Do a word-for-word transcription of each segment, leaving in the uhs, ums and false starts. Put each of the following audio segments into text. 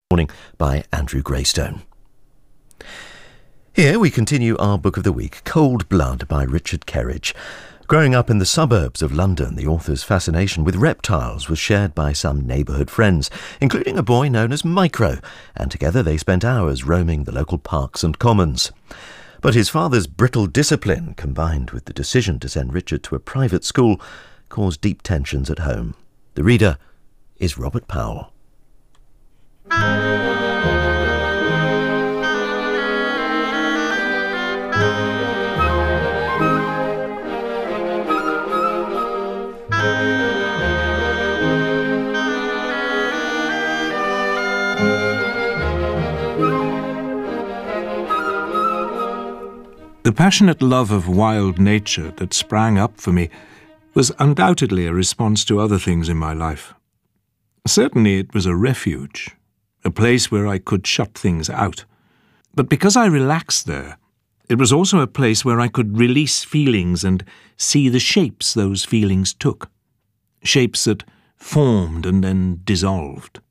Morning by Andrew Greystone. Here we continue our book of the week, Cold Blood by Richard Kerridge. Growing up in the suburbs of London, the author's fascination with reptiles was shared by some neighbourhood friends, including a boy known as Micro, and together they spent hours roaming the local parks and commons. But his father's brittle discipline, combined with the decision to send Richard to a private school, caused deep tensions at home. The reader is Robert Powell. The passionate love of wild nature that sprang up for me was undoubtedly a response to other things in my life. Certainly it was a refuge, a place where I could shut things out. But because I relaxed there, it was also a place where I could release feelings and see the shapes those feelings took, shapes that formed and then dissolved.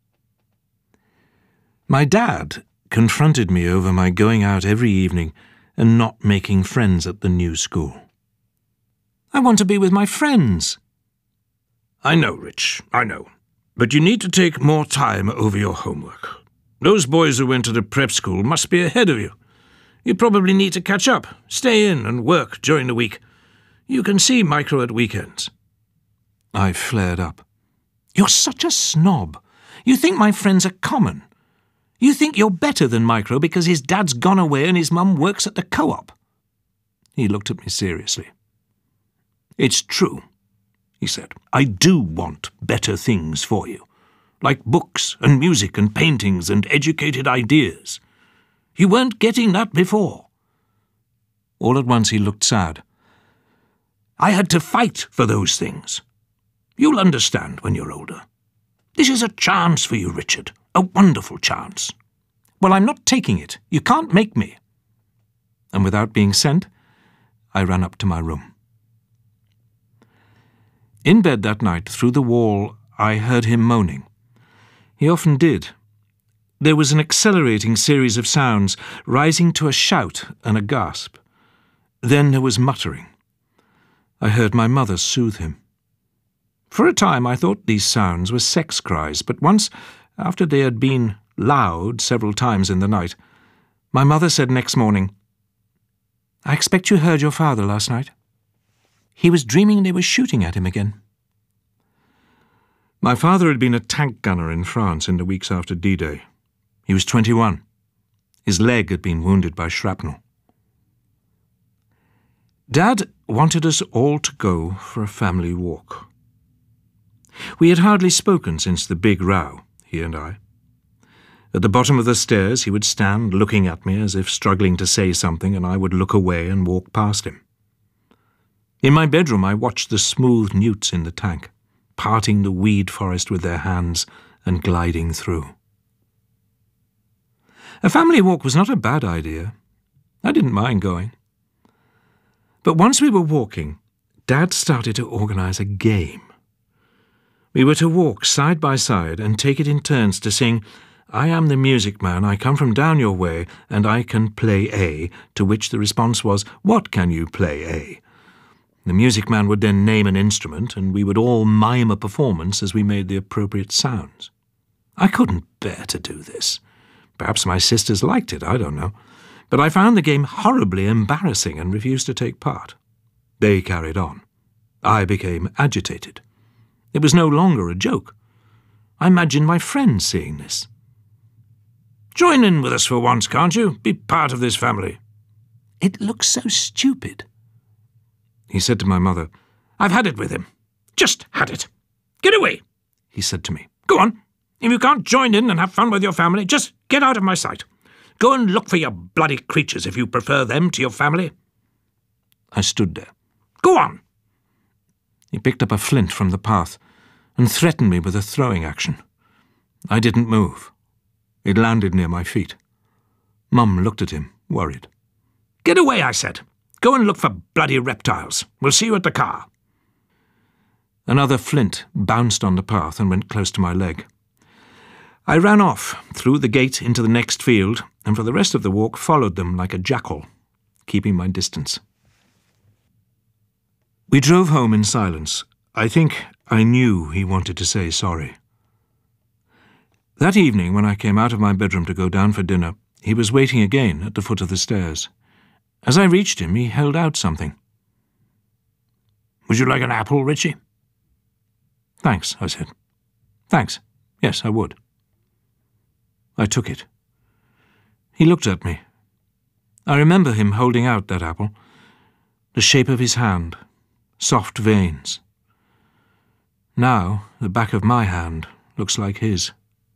My dad confronted me over my going out every evening and not making friends at the new school. I want to be with my friends. I know, Rich, I know. But you need to take more time over your homework. Those boys who went to the prep school must be ahead of you. You probably need to catch up, stay in and work during the week. You can see Micro at weekends. I flared up. You're such a snob. You think my friends are common. You think you're better than Micro because his dad's gone away and his mum works at the co-op. He looked at me seriously. It's true, he said. I do want better things for you, like books and music and paintings and educated ideas. You weren't getting that before. All at once he looked sad. I had to fight for those things. You'll understand when you're older. This is a chance for you, Richard. A wonderful chance. Well, I'm not taking it. You can't make me. And without being sent, I ran up to my room. In bed that night, through the wall, I heard him moaning. He often did. There was an accelerating series of sounds, rising to a shout and a gasp. Then there was muttering. I heard my mother soothe him. For a time I thought these sounds were sex cries, but once, after they had been loud several times in the night, my mother said next morning, I expect you heard your father last night. He was dreaming they were shooting at him again. My father had been a tank gunner in France in the weeks after D-Day. He was twenty-one. His leg had been wounded by shrapnel. Dad wanted us all to go for a family walk. We had hardly spoken since the big row, he and I. At the bottom of the stairs he would stand looking at me as if struggling to say something, and I would look away and walk past him. In my bedroom I watched the smooth newts in the tank, parting the weed forest with their hands and gliding through. A family walk was not a bad idea. I didn't mind going. But once we were walking, Dad started to organize a game. We were to walk side by side and take it in turns to sing, I am the music man, I come from down your way, and I can play A, to which the response was, what can you play, A? The music man would then name an instrument, and we would all mime a performance as we made the appropriate sounds. I couldn't bear to do this. Perhaps my sisters liked it, I don't know. But I found the game horribly embarrassing and refused to take part. They carried on. I became agitated. It was no longer a joke. I imagined my friends seeing this. Join in with us for once, can't you? Be part of this family. It looks so stupid. He said to my mother, I've had it with him. Just had it. Get away, he said to me. Go on. If you can't join in and have fun with your family, just get out of my sight. Go and look for your bloody creatures if you prefer them to your family. I stood there. Go on. He picked up a flint from the path and threatened me with a throwing action. I didn't move. It landed near my feet. Mum looked at him, worried. Get away, I said. Go and look for bloody reptiles. We'll see you at the car. Another flint bounced on the path and went close to my leg. I ran off, through the gate into the next field, and for the rest of the walk followed them like a jackal, keeping my distance. We drove home in silence. I think I knew he wanted to say sorry. That evening, when I came out of my bedroom to go down for dinner, he was waiting again at the foot of the stairs. As I reached him, he held out something. "Would you like an apple, Richie?" "Thanks," I said. "Thanks. Yes, I would." I took it. He looked at me. I remember him holding out that apple. The shape of his hand, soft veins. Now, the back of my hand looks like his.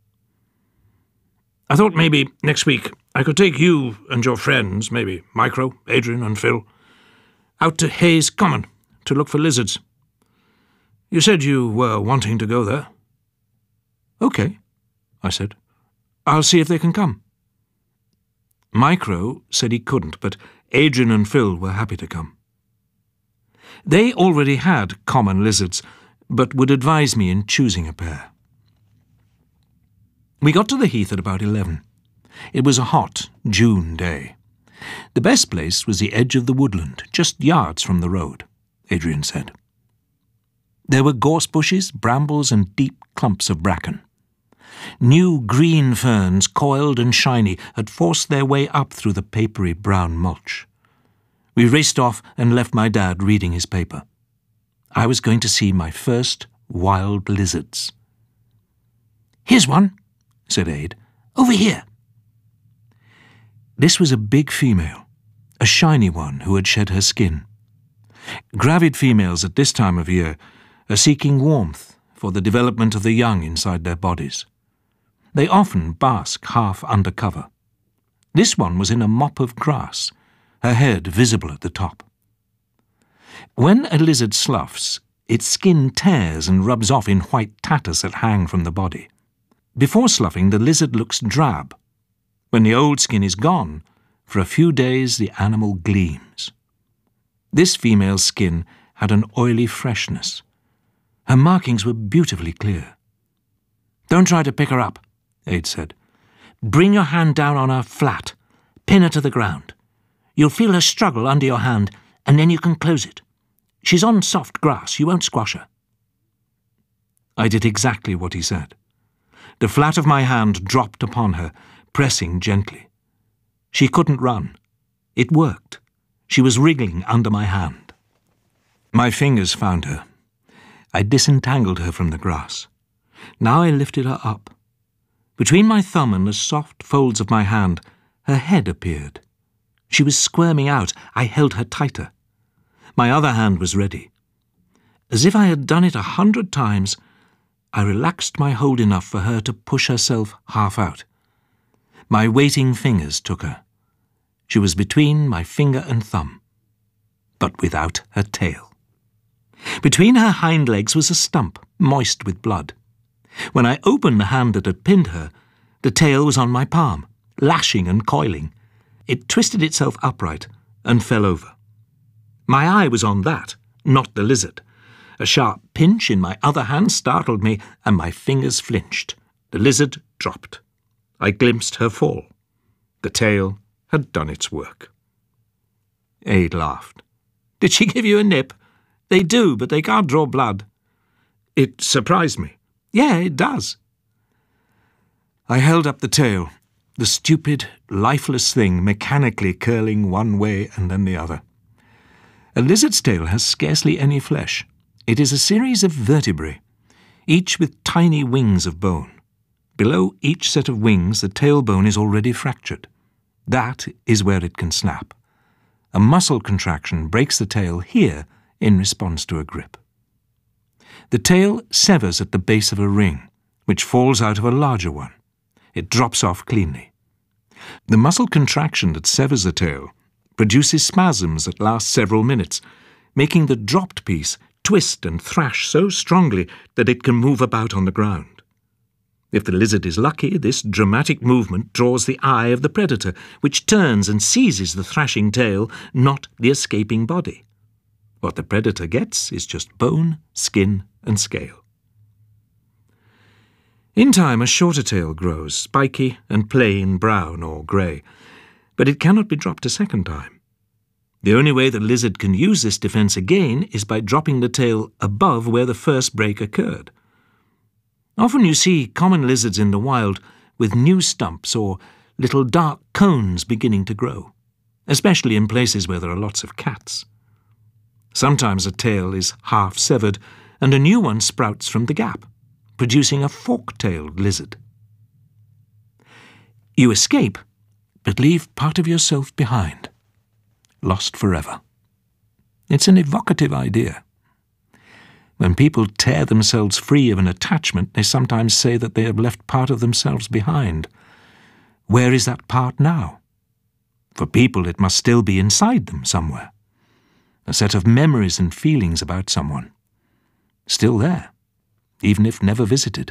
"I thought maybe next week I could take you and your friends, maybe Micro, Adrian and Phil, out to Hayes Common to look for lizards. You said you were wanting to go there." "Okay," I said. "I'll see if they can come." Micro said he couldn't, but Adrian and Phil were happy to come. They already had common lizards, but would advise me in choosing a pair. We got to the heath at about eleven. It was a hot June day. The best place was the edge of the woodland, just yards from the road, Adrian said. There were gorse bushes, brambles, and deep clumps of bracken. New green ferns, coiled and shiny, had forced their way up through the papery brown mulch. We raced off and left my dad reading his paper. I was going to see my first wild lizards. "Here's one," said Aid. "Over here." This was a big female, a shiny one who had shed her skin. Gravid females at this time of year are seeking warmth for the development of the young inside their bodies. They often bask half under cover. This one was in a mop of grass, her head visible at the top. When a lizard sloughs, its skin tears and rubs off in white tatters that hang from the body. Before sloughing, the lizard looks drab. When the old skin is gone, for a few days the animal gleams. This female's skin had an oily freshness. Her markings were beautifully clear. "Don't try to pick her up," Aid said. "Bring your hand down on her flat. Pin her to the ground. You'll feel her struggle under your hand, and then you can close it. She's on soft grass. You won't squash her." I did exactly what he said. The flat of my hand dropped upon her, pressing gently. She couldn't run. It worked. She was wriggling under my hand. My fingers found her. I disentangled her from the grass. Now I lifted her up. Between my thumb and the soft folds of my hand, her head appeared. She was squirming out. I held her tighter. My other hand was ready. As if I had done it a hundred times, I relaxed my hold enough for her to push herself half out. My waiting fingers took her. She was between my finger and thumb, but without her tail. Between her hind legs was a stump, moist with blood. When I opened the hand that had pinned her, the tail was on my palm, lashing and coiling. It twisted itself upright and fell over. My eye was on that, not the lizard. A sharp pinch in my other hand startled me, and my fingers flinched. The lizard dropped. I glimpsed her fall. The tail had done its work. Aid laughed. "Did she give you a nip? They do, but they can't draw blood." It surprised me. "Yeah, it does." I held up the tail, the stupid, lifeless thing mechanically curling one way and then the other. A lizard's tail has scarcely any flesh. It is a series of vertebrae, each with tiny wings of bone. Below each set of wings, the tailbone is already fractured. That is where it can snap. A muscle contraction breaks the tail here in response to a grip. The tail severs at the base of a ring, which falls out of a larger one. It drops off cleanly. The muscle contraction that severs the tail produces spasms that last several minutes, making the dropped piece twist and thrash so strongly that it can move about on the ground. If the lizard is lucky, this dramatic movement draws the eye of the predator, which turns and seizes the thrashing tail, not the escaping body. What the predator gets is just bone, skin, and scale. In time, a shorter tail grows, spiky and plain brown or grey, but it cannot be dropped a second time. The only way the lizard can use this defence again is by dropping the tail above where the first break occurred. Often you see common lizards in the wild with new stumps or little dark cones beginning to grow, especially in places where there are lots of cats. Sometimes a tail is half severed and a new one sprouts from the gap, producing a fork-tailed lizard. You escape, but leave part of yourself behind, lost forever. It's an evocative idea. When people tear themselves free of an attachment, they sometimes say that they have left part of themselves behind. Where is that part now? For people, it must still be inside them somewhere. A set of memories and feelings about someone. Still there, even if never visited.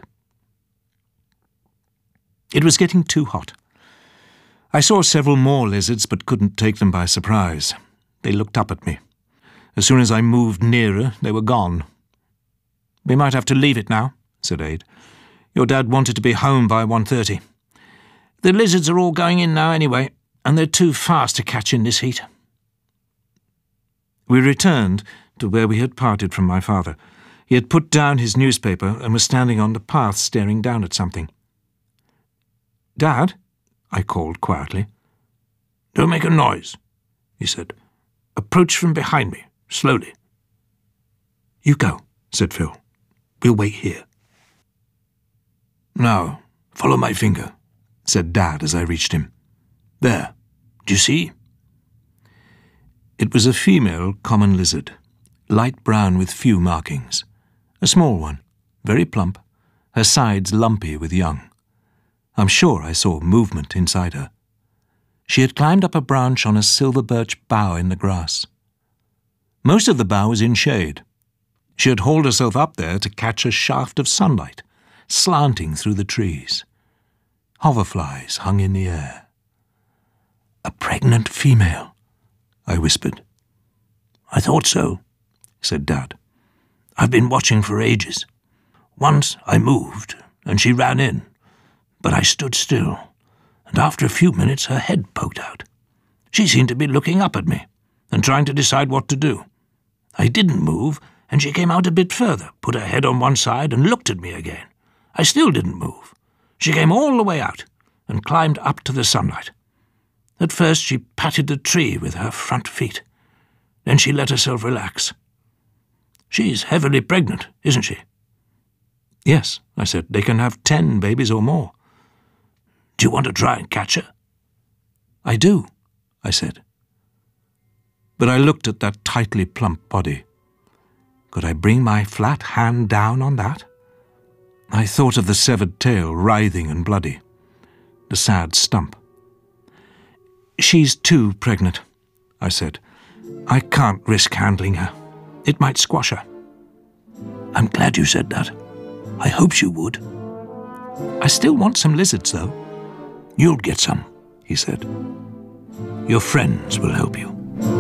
It was getting too hot. I saw several more lizards but couldn't take them by surprise. They looked up at me. As soon as I moved nearer, they were gone. "We might have to leave it now," said Aid. "Your dad wanted to be home by one thirty. The lizards are all going in now anyway, and they're too fast to catch in this heat." We returned to where we had parted from my father. He had put down his newspaper and was standing on the path staring down at something. "Dad?" I called quietly. "Don't make a noise," he said. "Approach from behind me, slowly." "You go," said Phil. "We'll wait here." "Now, follow my finger," said Dad as I reached him. "There, do you see?" It was a female common lizard, light brown with few markings. A small one, very plump, her sides lumpy with young. I'm sure I saw movement inside her. She had climbed up a branch on a silver birch bough in the grass. Most of the bough was in shade. She had hauled herself up there to catch a shaft of sunlight, slanting through the trees. Hoverflies hung in the air. "A pregnant female," I whispered. "I thought so," said Dad. "I've been watching for ages. Once I moved, and she ran in, but I stood still, and after a few minutes her head poked out. She seemed to be looking up at me, and trying to decide what to do. I didn't move, and she came out a bit further, put her head on one side, and looked at me again. I still didn't move. She came all the way out, and climbed up to the sunlight. At first she patted the tree with her front feet. Then she let herself relax. She's heavily pregnant, isn't she?" "Yes," I said. "They can have ten babies or more." "Do you want to try and catch her?" "I do," I said. But I looked at that tightly plump body. Could I bring my flat hand down on that? I thought of the severed tail, writhing and bloody. The sad stump. "She's too pregnant," I said. "I can't risk handling her. It might squash her." "I'm glad you said that. I hoped you would." "I still want some lizards, though." "You'll get some," he said. "Your friends will help you."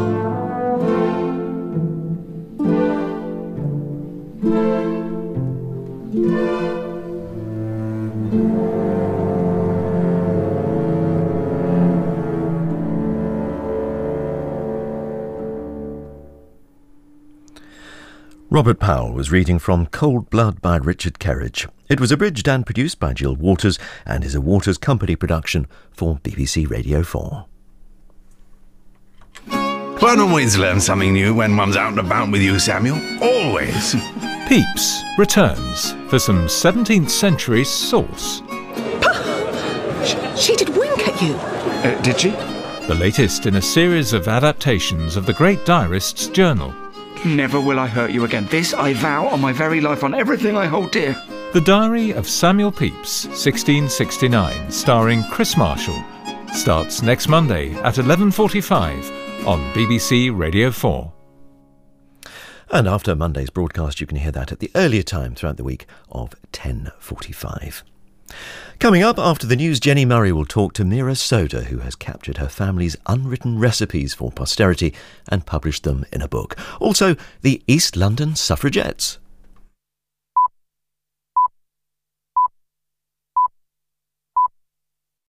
Robert Powell was reading from Cold Blood by Richard Kerridge. It was abridged and produced by Jill Waters and is a Waters Company production for B B C Radio four. One always learns something new when one's out and about with you, Samuel. Always. Pepys returns for some seventeenth century sauce. She, she did wink at you. Uh, did she? The latest in a series of adaptations of the Great Diarist's Journal. Never will I hurt you again. This I vow on my very life, on everything I hold dear. The Diary of Samuel Pepys, sixteen sixty-nine, starring Chris Marshall, starts next Monday at eleven forty-five on B B C Radio four. And after Monday's broadcast, you can hear that at the earlier time throughout the week of ten forty-five. Coming up after the news, Jenny Murray will talk to Mira Soda, who has captured her family's unwritten recipes for posterity and published them in a book. Also, the East London Suffragettes.